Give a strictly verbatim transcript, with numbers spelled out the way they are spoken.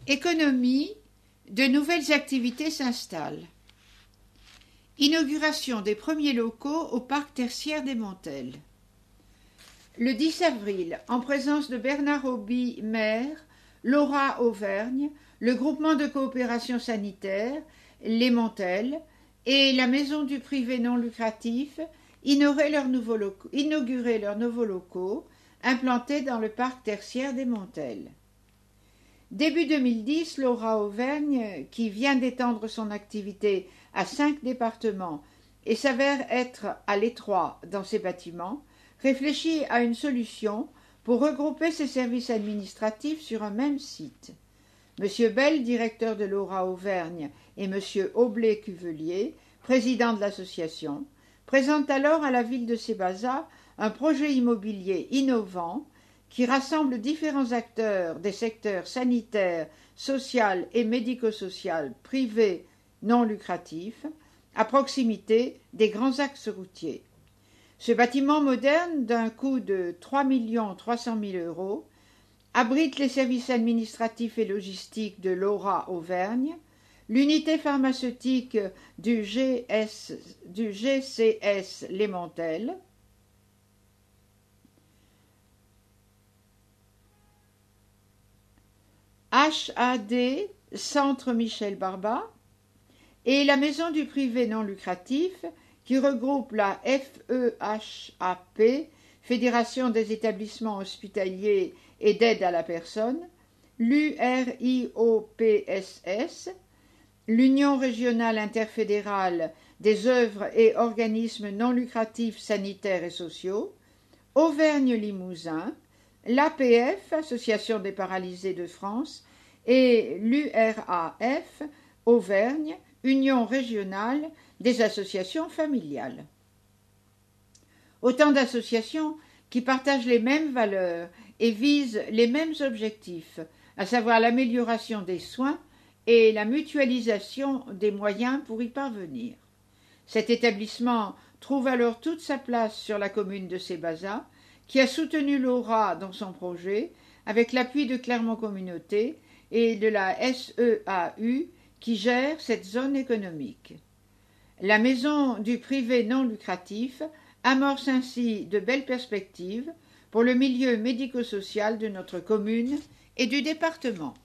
Économie, de nouvelles activités s'installent. Inauguration des premiers locaux au parc tertiaire des Montelles. Le dix avril, en présence de Bernard Auby, maire, Laura Auvergne, le groupement de coopération sanitaire, les Montelles, et la maison du privé non lucratif inauguraient leurs nouveaux locaux, inauguraient leurs nouveaux locaux implantés dans le parc tertiaire des Montelles. Début deux mille dix, Laura Auvergne, qui vient d'étendre son activité à cinq départements et s'avère être à l'étroit dans ses bâtiments, réfléchit à une solution pour regrouper ses services administratifs sur un même site. Monsieur Bell, directeur de Laura Auvergne, et Monsieur Aublé-Cuvelier, président de l'association, présentent alors à la ville de Sébaza un projet immobilier innovant qui rassemble différents acteurs des secteurs sanitaire, social et médico-social privés non lucratifs, à proximité des grands axes routiers. Ce bâtiment moderne, d'un coût de trois millions trois cent mille euros, abrite les services administratifs et logistiques de Laura Auvergne, l'unité pharmaceutique du, G S, du G C S Les Montelles, H A D, Centre Michel Barba, et la maison du privé non lucratif qui regroupe la F E H A P, Fédération des établissements hospitaliers et d'aide à la personne, l'U R I O P S S, l'Union régionale interfédérale des œuvres et organismes non lucratifs sanitaires et sociaux, Auvergne-Limousin, l'A P F, Association des paralysés de France, et l'U R A F, Auvergne, Union régionale des associations familiales. Autant d'associations qui partagent les mêmes valeurs et visent les mêmes objectifs, à savoir l'amélioration des soins et la mutualisation des moyens pour y parvenir. Cet établissement trouve alors toute sa place sur la commune de Sébaza, qui a soutenu Laura dans son projet, avec l'appui de Clermont Communauté et de la S E A U, qui gère cette zone économique. La maison du privé non lucratif amorce ainsi de belles perspectives pour le milieu médico-social de notre commune et du département.